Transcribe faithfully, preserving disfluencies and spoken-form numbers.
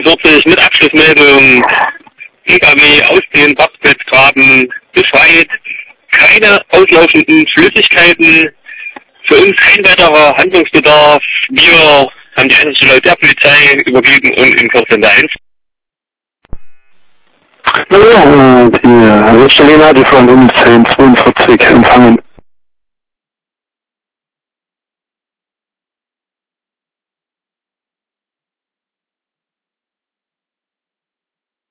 vierzig mit Abschlussmeldung, P K W aus den Parkplatzgraben befreit, keine auslaufenden Flüssigkeiten, für uns kein weiterer Handlungsbedarf. Wir haben die Einsatzstelle der Polizei übergeben und in Kürze eins. Ja, die Einsatzstelle hat die von uns zehn zweiundvierzig empfangen.